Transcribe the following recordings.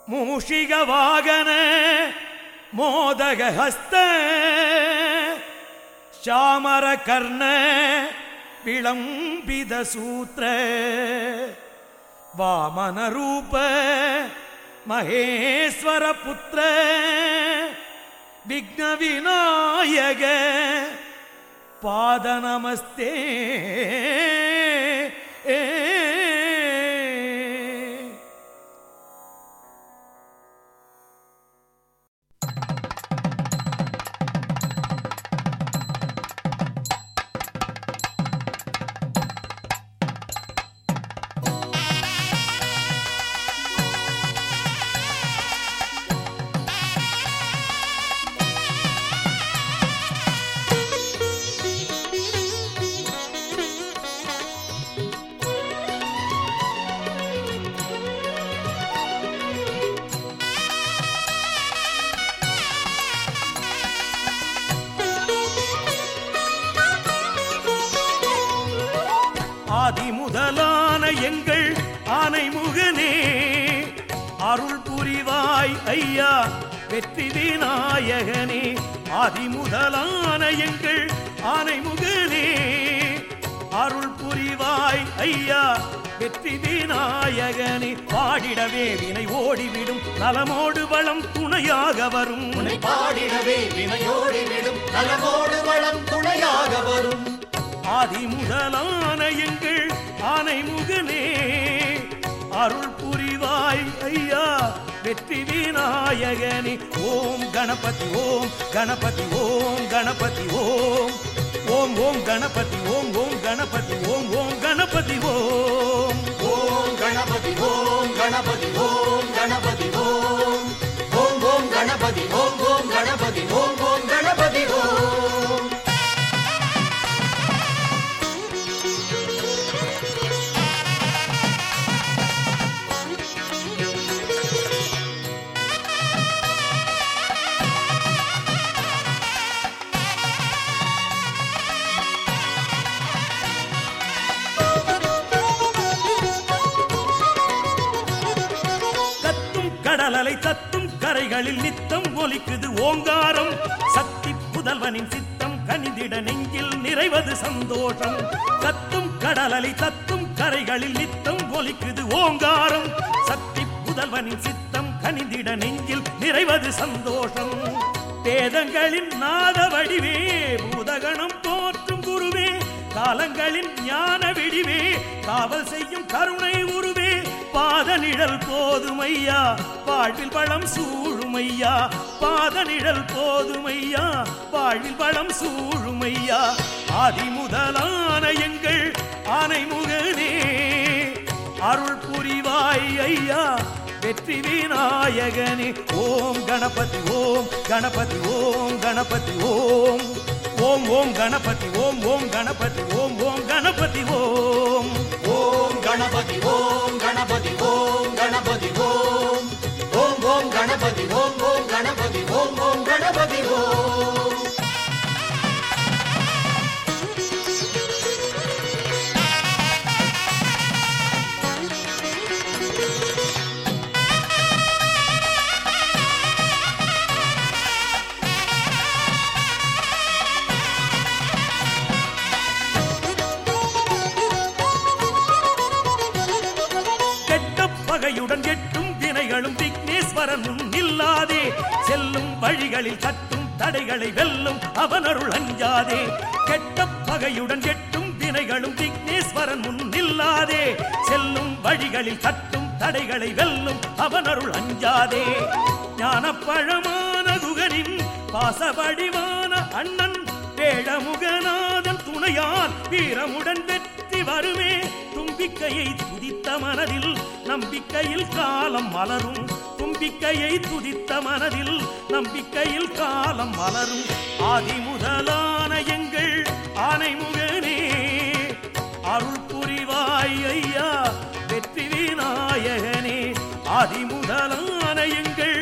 மூஷிக வாகன மோதக ஹஸ்த சாமர கர்ண விளம்பித சூத்திர வாமன ரூப மகேஸ்வர புத்திர விக்ன விநாயக பாத நமஸ்தே. ஆதிமுதலான எங்கள் ஆனைமுகனே அருள் புரிவாய் ஐயா வெற்றி விநாயகனே. ஆதிமுதலான எங்கள் ஆனைமுகனே அருள் புரிவாய் ஐயா வெற்றி விநாயகனே. பாடிடவே வினை ஓடிவிடும் நலமோடு வளம் துணையாக வரும். பாடிடவே வினை ஓடிவிடும் நலமோடு வளம் துணையாக வரும். ஆதிமுதலான எங்கள் ஆனைமுகனே அருள் புரிவாய் ஐயா வெற்றி விநாயகனே. ஓம் கணபதி ஓம் கணபதி ஓம் கணபதி ஓம் ஓம் ஓம் கணபதி ஓம் ஓம் கணபதி ஓம் ஓம் கணபதி ஓம் ஓம் கணபதி ஓம் கணபதி ஓம் கணபதி ஓம் ஓம் ஓம் கணபதி ஓம் ஓம் கணபதி ஓம் ஓம் கணபதி ஓம். கடலலை தத்தும் கரைகளில் நித்தம் ஒலிக்குது ஓங்காரம். சக்தி புதல்வனின் சித்தம் கனிந்திட நெஞ்சில் நிறைவது சந்தோஷம். கத்தும் கடலலை தத்தும் கரைகளில் நித்தம் ஒலிக்குது ஓங்காரம். சக்தி புதல்வனின் சித்தம் கனிந்திட நெஞ்சில் நிறைவது சந்தோஷம். வேதங்களின் நாத வடிவே பூதகணம் போற்றும் குருவே காலங்களின் ஞான விடிவே காவல் செய்யும் கருணை உருவே. பாத நிழல் போதுமையா வாழ்வில் வளம் சூழுமையா. பாத நிழல் போதுமையா வாழ்வில் வளம் சூழுமையா. ஆதிமுதலான எங்கள் ஆனைமுகனே அருள் புரிவாய் ஐயா வெற்றி விநாயகனே. ஓம் கணபதி ஓம் கணபதி ஓம் கணபதி ஓம் ஓம் ஓம் கணபதி ஓம் ஓம் கணபதி ஓம் ஓம் கணபதி ஓம் ஓம் கணபதி ஓம் கணபதி ஓம் கணபதி ஓம் ஓம் ஓம் கணபதி ஓம் ஓம் கணபதி ஓம் ஓம் கணபதி ஓம். பகையுடன் எட்டும் வினைகளும் விக்னேஸ்வரன் இல்லாதே. செல்லும் வழிகளில் தட்டும் தடைகளை வெல்லும் அவனருள் அஞ்சாதே. கெட்ட பகையுடன் எட்டும் வினைகளும் விக்னேஸ்வரன் இல்லாதே. செல்லும் வழிகளில் தட்டும் தடைகளை வெல்லும் அவனருள் அஞ்சாதே. ஞானப்பழமான குகனின் பாசவடிவான அண்ணன் வேழமுகநாதன் துணையால் வீரமுடன் வெற்றி வருமே. தும்பிக்கையை துதித்த மனதில் நம்பிக்கையில் காலம் மலரும். தும்பிக்கையை துதித்த மனதில் நம்பிக்கையில் காலம் மலரும். ஆதிமுதலான எங்கள் ஆனைமுகனே அருள் புரிவாய் ஐயா வெற்றி விநாயகனே. ஆதிமுதலான எங்கள்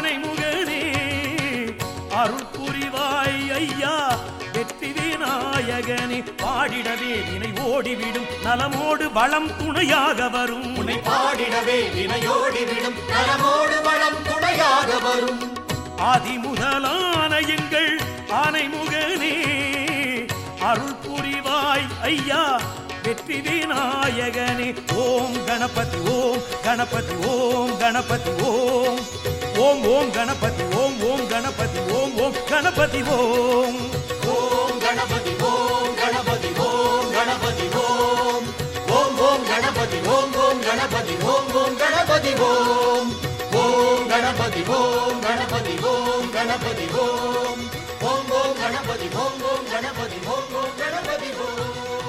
ஆனைமுகனே அருள் புரிவாய் ஐயா வெற்றி விநாயகனே. நாயகனே பாடிடவே வினை ஓடிவிடும் நலமோடு வளம் துணையாக வரும் உன்னை பாடிடவே வினையோடிவிடும் நலமோடு வளம் துணையாக வரும் ஆதிமுதலான எங்கள் ஆனைமுகனே அருள் புரிவாய் ஐயா வெற்றி விநாயகனே ஓம் கணபதி ஓம் கணபதி ஓம் கணபதி ஓம் ஓம் ஓம் கணபதி ஓம் ஓம் கணபதி ஓம் ஓம் கணபதி ஓம் ஓம் கணபதி ஓம் கணபதி ஓம் கணபதி ஓம் ஓம் ஓம் கணபதி ஓம் ஓம் கணபதி ஓம் ஓம் கணபதி ஓம் ஓம் கணபதி ஓம் கணபதி ஓம் கணபதி ஓம் ஓம் ஓம் கணபதி ஓம் ஓம் கணபதி ஓம் ஓம் கணபதி ஓம்